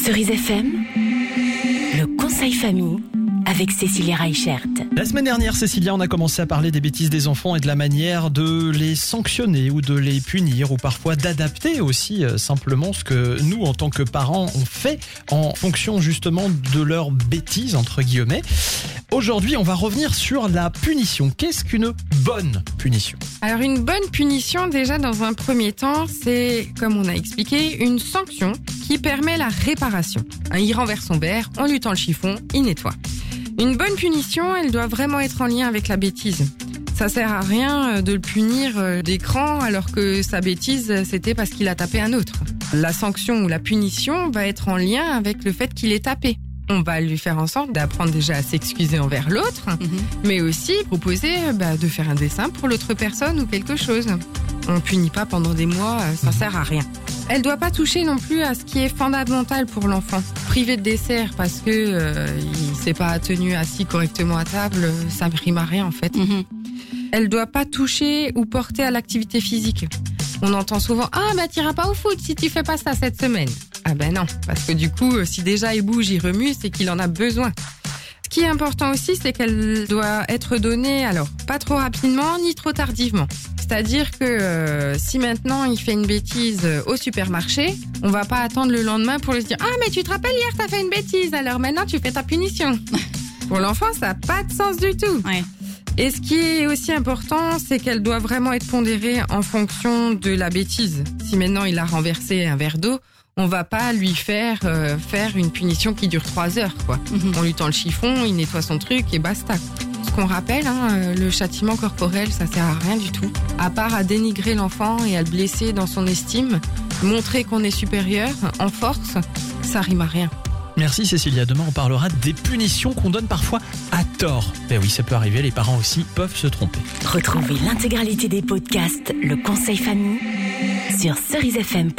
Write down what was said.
Cerise FM, le conseil famille avec Cécilia Reichert. La semaine dernière, Cécilia, on a commencé à parler des bêtises des enfants et de la manière de les sanctionner ou de les punir ou parfois d'adapter aussi simplement ce que nous, en tant que parents, on fait en fonction justement de leurs bêtises, entre guillemets. Aujourd'hui, on va revenir sur la punition. Qu'est-ce qu'une bonne punition ? Alors une bonne punition, déjà dans un premier temps, c'est, comme on a expliqué, une sanction qui permet la réparation. Il renverse son verre, on lui tend le chiffon, il nettoie. Une bonne punition, elle doit vraiment être en lien avec la bêtise. Ça sert à rien de le punir d'écran alors que sa bêtise, c'était parce qu'il a tapé un autre. La sanction ou la punition va être en lien avec le fait qu'il est tapé. On va lui faire en sorte d'apprendre déjà à s'excuser envers l'autre, mais aussi proposer de faire un dessin pour l'autre personne ou quelque chose. On punit pas pendant des mois, ça sert à rien. Elle doit pas toucher non plus à ce qui est fondamental pour l'enfant. Privé de dessert parce que il s'est pas tenu assis correctement à table, ça ne rime à rien en fait. Elle doit pas toucher ou porter à l'activité physique. On entend souvent t'iras pas au foot si tu fais pas ça cette semaine. Non, parce que du coup, si déjà il bouge, il remue, c'est qu'il en a besoin. Ce qui est important aussi, c'est qu'elle doit être donnée, alors pas trop rapidement ni trop tardivement. C'est-à-dire que si maintenant il fait une bêtise au supermarché, on va pas attendre le lendemain pour lui dire « mais tu te rappelles hier t'as fait une bêtise, alors maintenant tu fais ta punition ». Pour l'enfant, ça n'a pas de sens du tout. Ouais. Et ce qui est aussi important, c'est qu'elle doit vraiment être pondérée en fonction de la bêtise. Si maintenant il a renversé un verre d'eau, on va pas lui faire une punition qui dure 3 heures, quoi. On lui tend le chiffon, il nettoie son truc et basta. Ce qu'on rappelle, le châtiment corporel, ça sert à rien du tout. À part à dénigrer l'enfant et à le blesser dans son estime, montrer qu'on est supérieur en force, ça rime à rien. Merci Cécilia, demain on parlera des punitions qu'on donne parfois à tort. Ben oui, ça peut arriver, les parents aussi peuvent se tromper. Retrouvez l'intégralité des podcasts Le Conseil Famille sur cerisefm.fr.